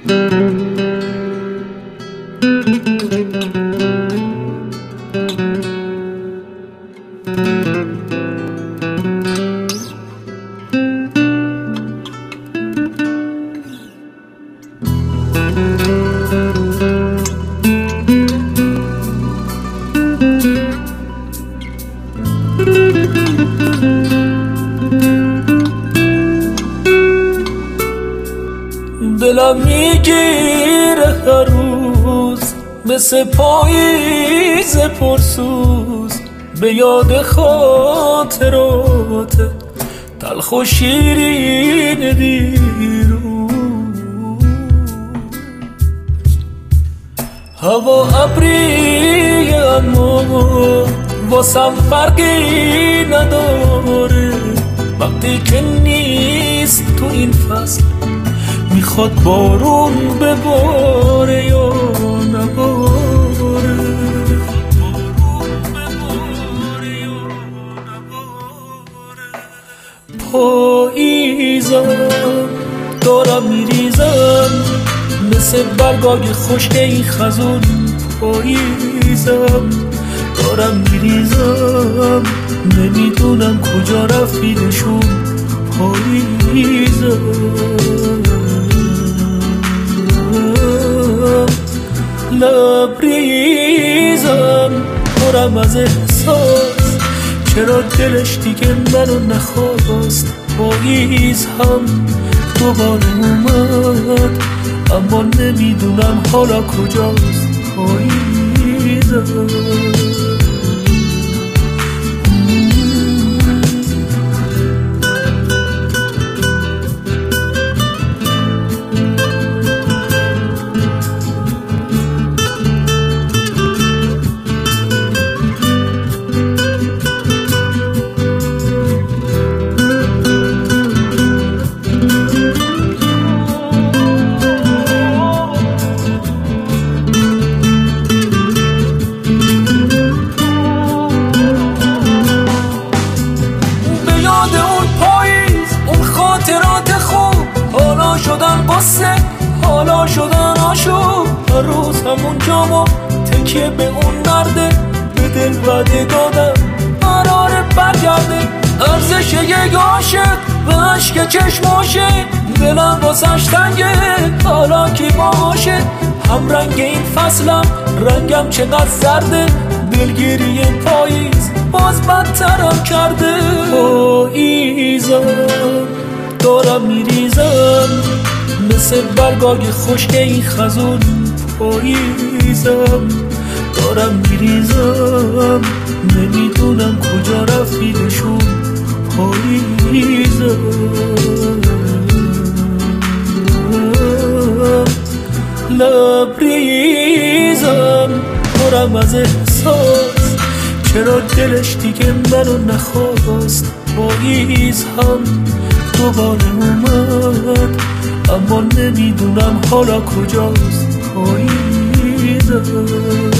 دلم میگیره هر روز مثل پاییز پرسوز به یاد خاطرات تلخ و شیرین دیروز. هوا ابری اما واسم فرقی نداره وقتی که نیست تو این فصل میخواد بارون بباره یا نباره. پاییزم دارم میریزم مثل برگای خشک این خزون. پاییزم دارم میریزم نمیدونم کجا رفتیدشون. پاییزم لبریزم پرم از احساس چرا دلش دیگه منو نخواست. پاییز هم دوباره اومد اما نمیدونم حالا کجاست. پاییزم حالا شدن آشوب. هر روز همون جامو تکیه به اون مرده به دل وعده دادم قراره برگرده. ارزش یک عاشق به عشق چشماشه دلم واسش تنگه حالا کی باشه. هم رنگ این فصلم رنگم چقدر زرده دلگیری پاییز باز بدترم کرده. پاییزم دارم میریزم مثل برگای خشک این خزون. پاییزم دارم میریزم نمیدونم کجا رفتیدشون. پاییزم لبریزم پرم از احساس چرا دلش دیگه منو نخواست. پاییز هم دوباره اومد اما نمیدونم حالا کجاست. پاییزم